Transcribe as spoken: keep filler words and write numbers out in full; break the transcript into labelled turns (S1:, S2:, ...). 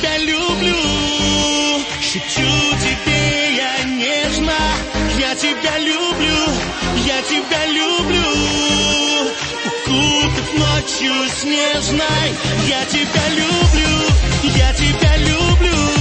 S1: тебя люблю. Шепчу тебе я нежно, я тебя люблю, я тебя люблю. Укутав ночью снежной, я тебя люблю, я тебя люблю.